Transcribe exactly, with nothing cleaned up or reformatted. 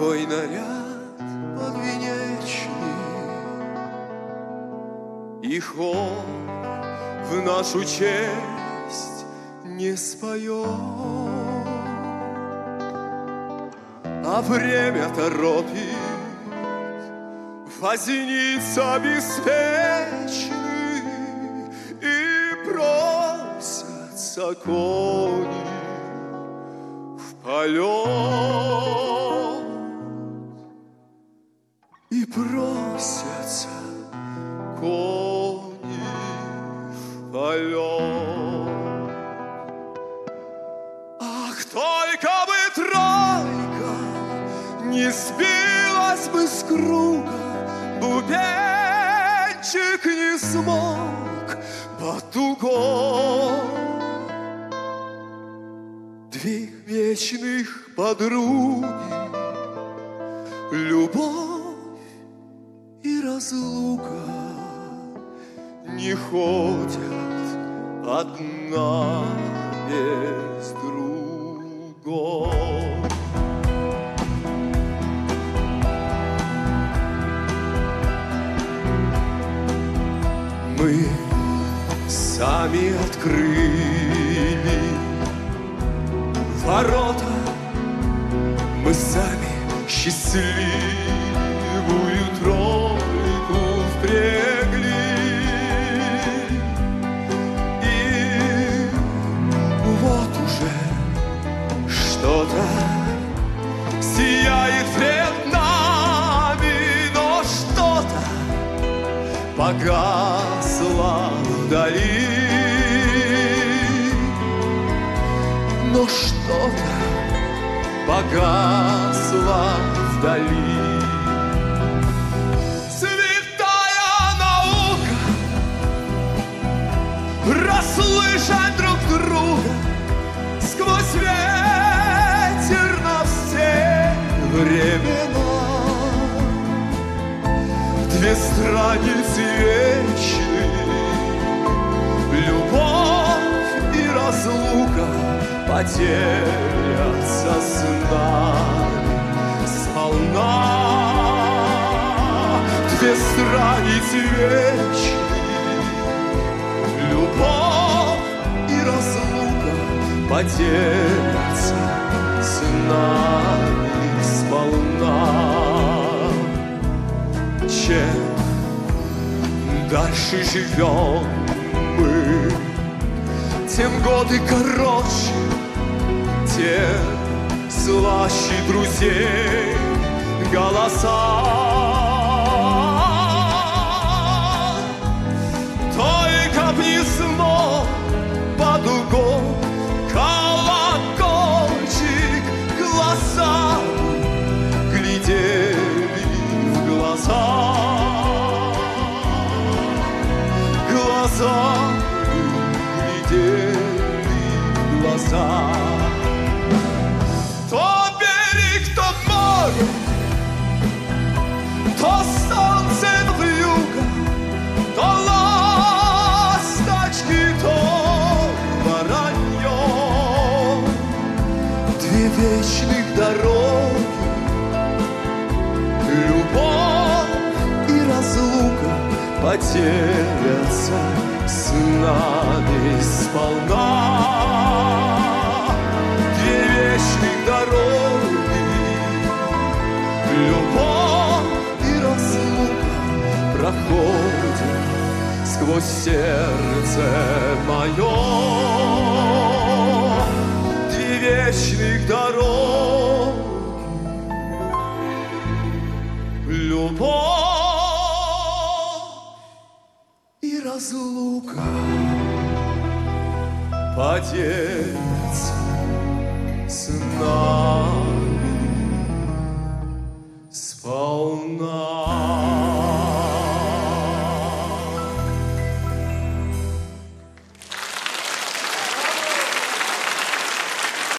твой наряд подвенечный, и хор в нашу честь не споет, а время торопит возница беспечный, и просятся кони в полет, и просятся кони в полет. Ах, только бы тройка не сбилась бы с круга, бубенчик не смог потугом. Две вечных подруги, любовь и разлука, не ходят одна без другой. Мы сами открыли ворота, мы сами счастливую тройку впрягли, и вот уже что-то сияет пред нами, но что-то погасло вдали, но что-то погасло вдали. Святая наука расслышать друг друга сквозь ветер на все времена. Две страницы вечные, любовь и разлука потеряться с нами сполна. Две страницы вечные, любовь и разлука потеряться с нами сполна. Чем дальше живем мы, тем годы короче, тем слаще друзей голоса. Только б не снова под угол колокольчик глаза глядели в глаза, глаза глядели в глаза. То берег, то море, то солнце вьюга, то ласточки, то воронье. Две вечных дороги, любовь и разлука потеряться с нами сполна. Две вечных дороги, любовь и разлука проходят сквозь сердце мое. Две вечных дороги, любовь и разлука поделятся с нами.